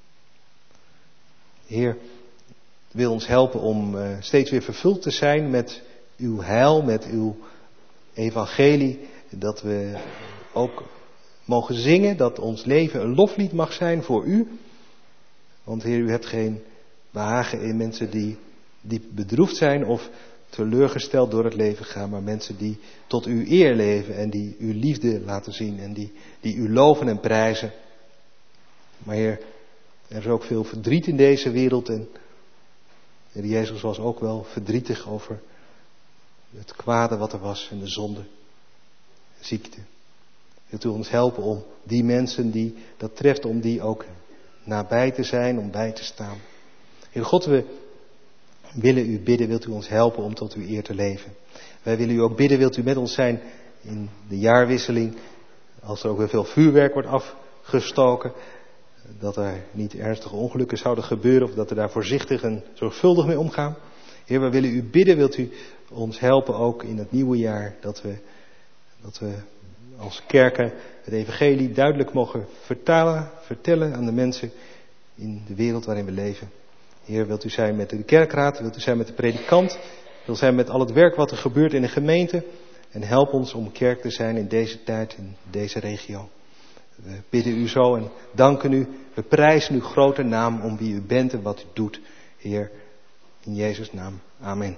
Heer, wil ons helpen om uh, steeds weer vervuld te zijn met uw heil, met uw evangelie. Dat we ook mogen zingen, dat ons leven een loflied mag zijn voor u. Want Heer, u hebt geen behagen in mensen die, die bedroefd zijn of teleurgesteld door het leven gaan. Maar mensen die tot uw eer leven en die uw liefde laten zien en die, die u loven en prijzen. Maar Heer, er is ook veel verdriet in deze wereld en Heer Jezus was ook wel verdrietig over het kwade wat er was en de zonde, ziekte. Wilt u ons helpen om die mensen die dat treft, om die ook nabij te zijn, om bij te staan. Heer God, we willen u bidden, wilt u ons helpen om tot uw eer te leven. Wij willen u ook bidden, wilt u met ons zijn in de jaarwisseling, als er ook weer veel vuurwerk wordt afgestoken. Dat er niet ernstige ongelukken zouden gebeuren of dat we daar voorzichtig en zorgvuldig mee omgaan. Heer, we willen u bidden, wilt u ons helpen ook in het nieuwe jaar dat we, dat we als kerken het evangelie duidelijk mogen vertalen, vertellen aan de mensen in de wereld waarin we leven. Heer, wilt u zijn met de kerkraad, wilt u zijn met de predikant, wilt u zijn met al het werk wat er gebeurt in de gemeente en help ons om kerk te zijn in deze tijd, in deze regio. We bidden u zo en danken u. We prijzen uw grote naam om wie u bent en wat u doet. Heer, in Jezus' naam. Amen.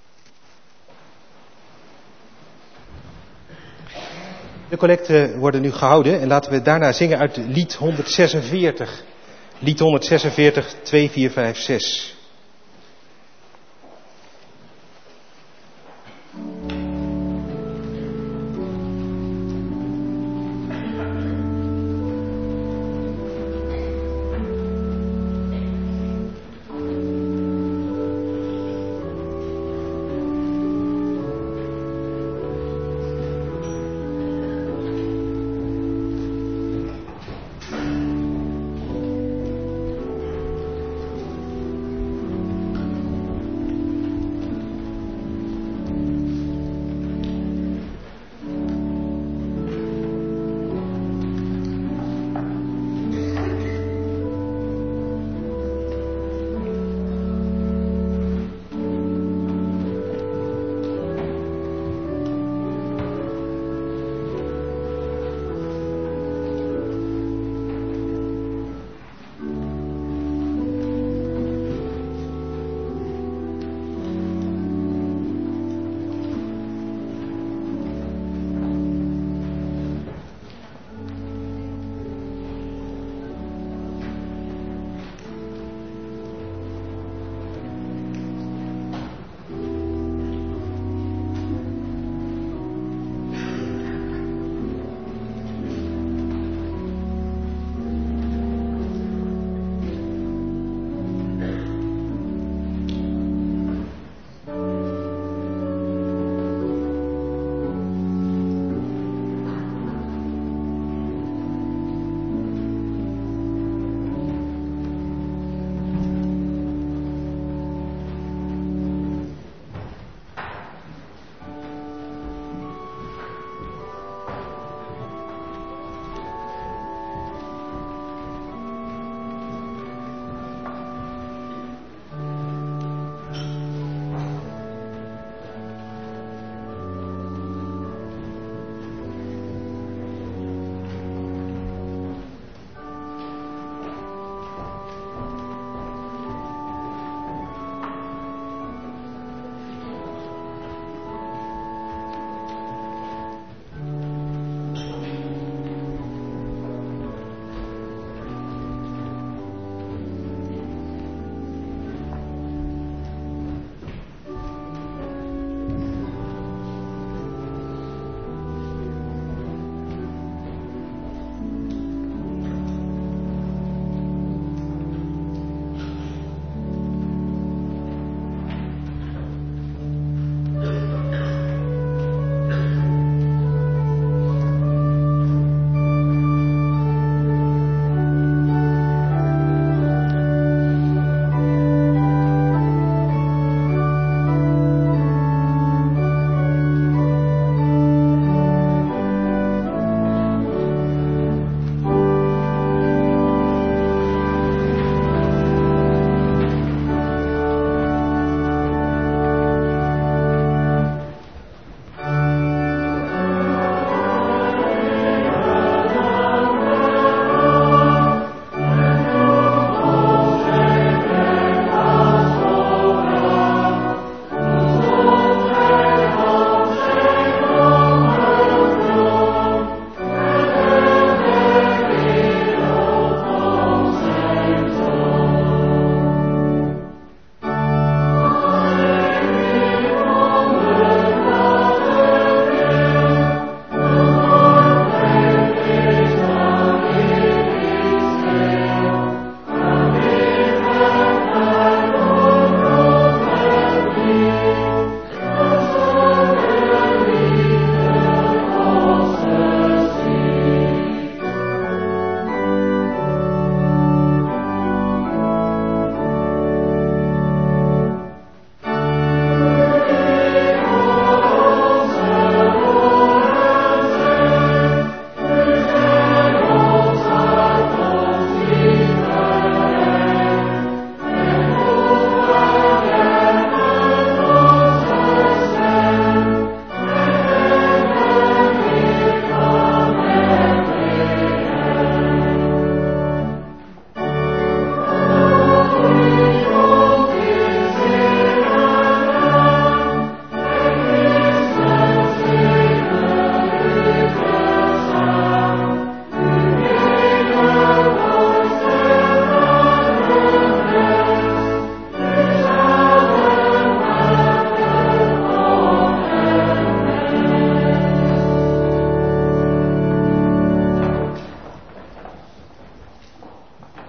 De collecten worden nu gehouden en laten we daarna zingen uit lied honderdzesenveertig. Lied honderdzesenveertig, twee, vier, vijf, zes.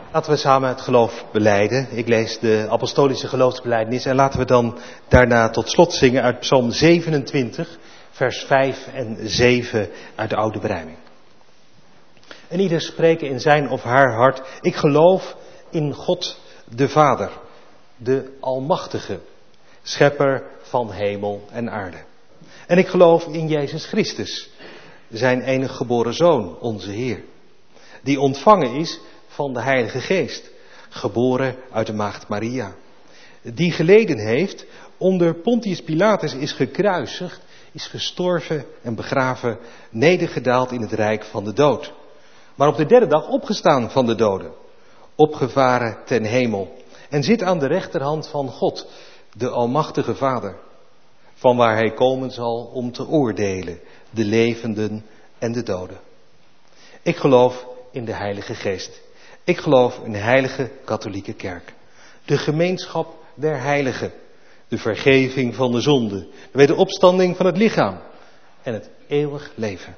Laten we samen het geloof belijden. Ik lees de apostolische geloofsbelijdenis en laten we dan daarna tot slot zingen uit Psalm zevenentwintig, vers vijf en zeven uit de Oude Berijming. En ieder spreken in zijn of haar hart: ik geloof in God de Vader, de Almachtige, schepper van hemel en aarde. En ik geloof in Jezus Christus, zijn enige geboren Zoon, onze Heer, die ontvangen is van de Heilige Geest, geboren uit de maagd Maria, die geleden heeft, onder Pontius Pilatus is gekruisigd, is gestorven en begraven, nedergedaald in het rijk van de dood, maar op de derde dag opgestaan van de doden, opgevaren ten hemel en zit aan de rechterhand van God, de Almachtige Vader, van waar hij komen zal om te oordelen de levenden en de doden. Ik geloof in de Heilige Geest. Ik geloof in de heilige katholieke kerk. De gemeenschap der heiligen. De vergeving van de zonde. De wederopstanding van het lichaam. En het eeuwig leven.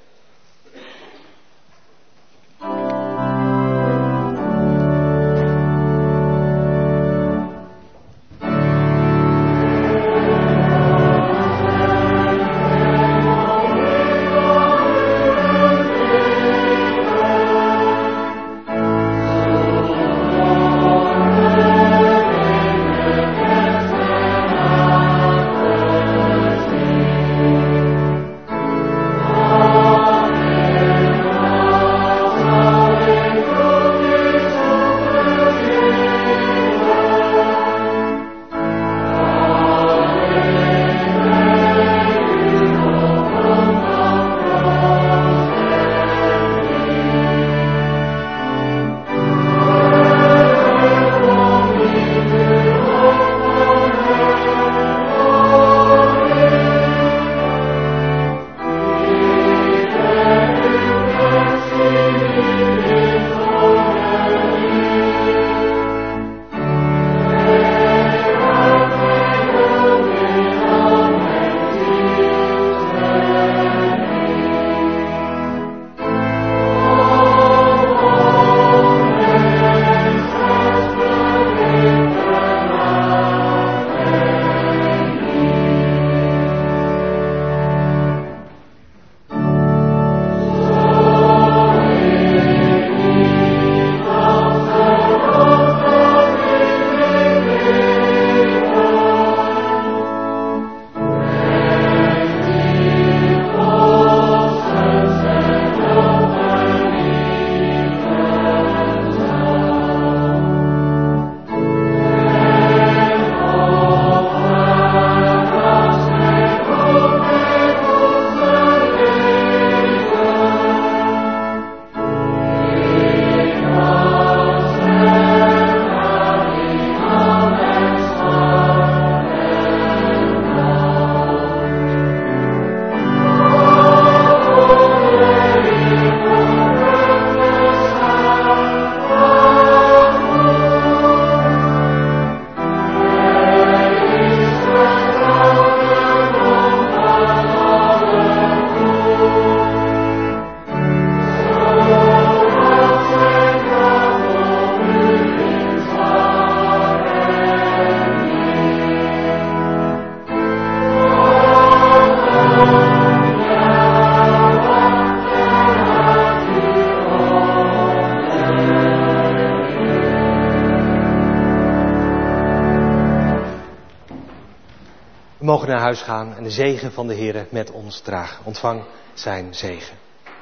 We mogen naar huis gaan en de zegen van de Heere met ons dragen. Ontvang zijn zegen.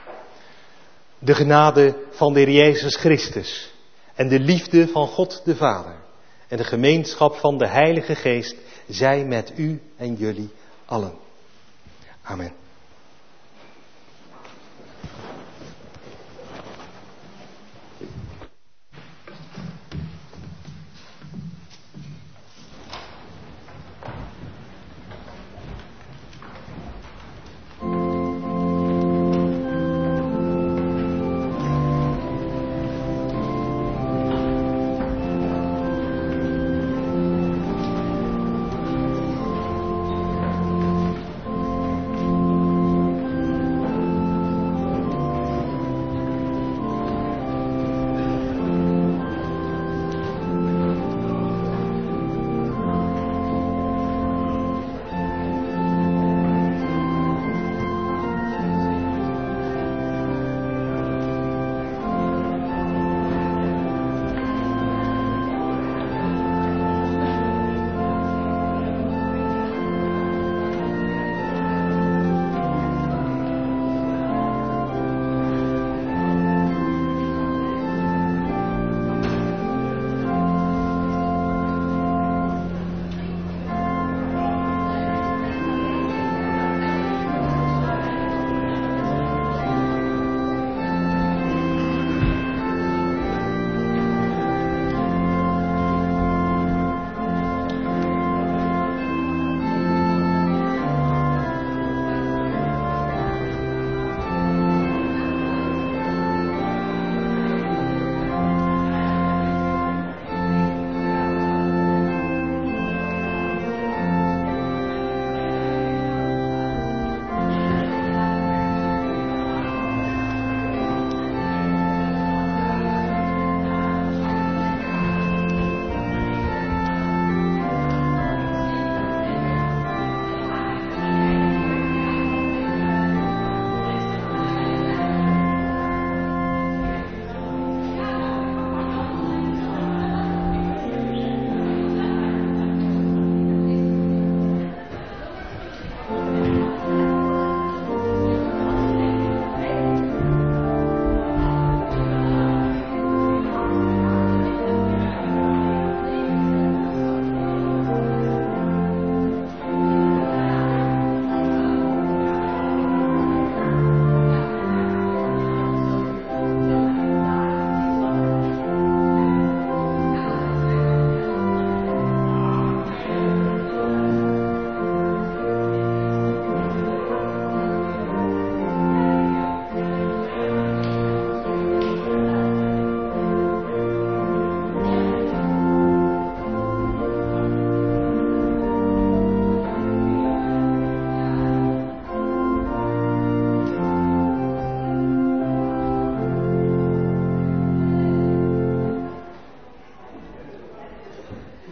De genade van de Heer Jezus Christus en de liefde van God de Vader en de gemeenschap van de Heilige Geest zij met u en jullie allen. Amen.